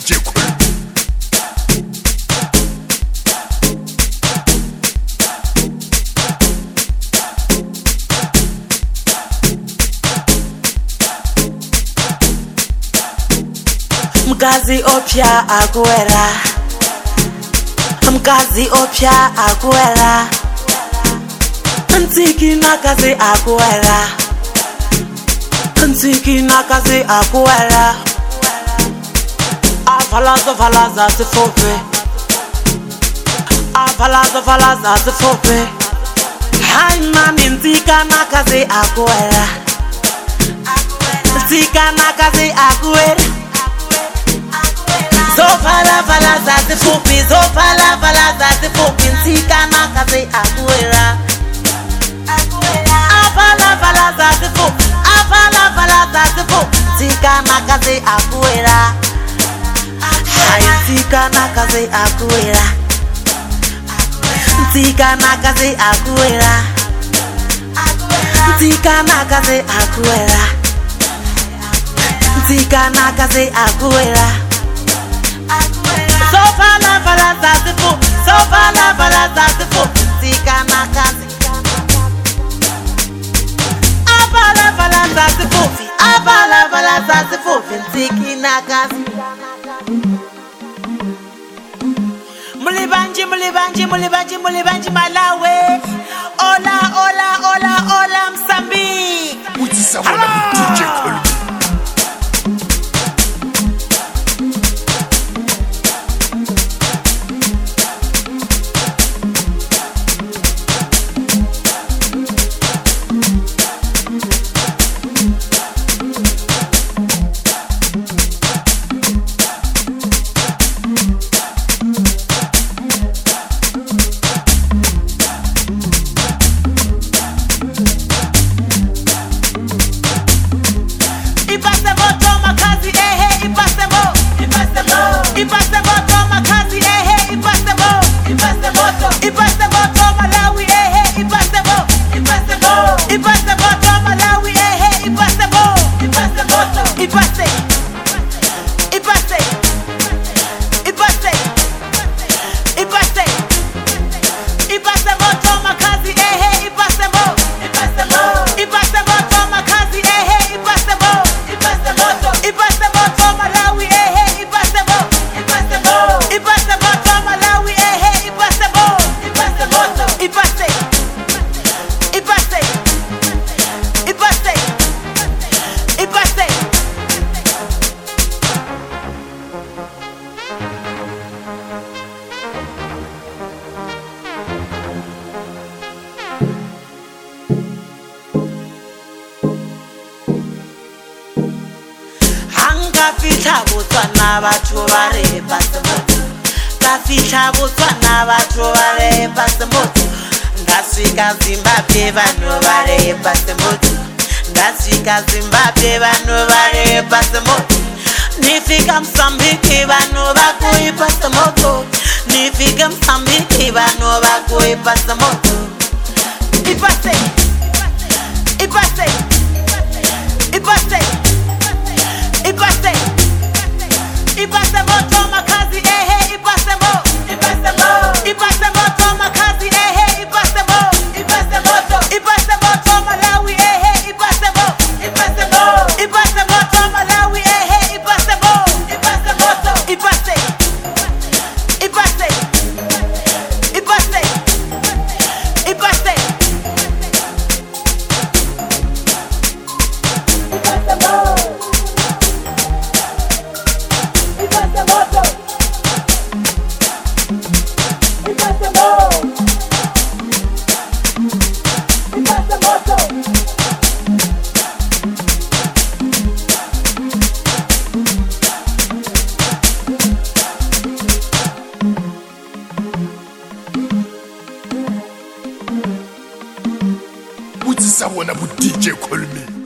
DJ Colby. Mkazi opya akuera, mkazi opya akuera, ntiki nakazi akuera, ntiki nakazi akuera. Avalaza sifope, avalaza sifope. Hai mami ntika nakazi akuera, ntika nakazi akuera. Zovala za sifope, zovala za sifope. Ntika nakazi akuera, avala za sifope, avala za sifope. Ntika nakazi akuera. Ntika nakazi akuera, ntika nakazi akuera, ntika nakazi akuera, ntika nakazi akuera. Zovala za sifope, zovala za sifope. Ntika nakazi, avala za sifope, avala za sifope. Ntika nakazi. Mulibanji Malawi. Ola Mozambique. Utisa wana DJ Colby. Kafita Botswana batho ba re passport, kafita Botswana batho ba re passport. Ndaswika Zimbabwe vanhu ba re passport, ndaswika Zimbabwe vanhu ba re passport. Nifika Mozambique vanhu ba ku passport, nifika Mozambique vanhu ba ku passport. Ipase, ipase, ipase. Ipase moto makazi ipase mo, ipase moto makazi ipase moto Malawi ipase moto Malawi ipase moto, ipase Utisa wana bu DJ Colby.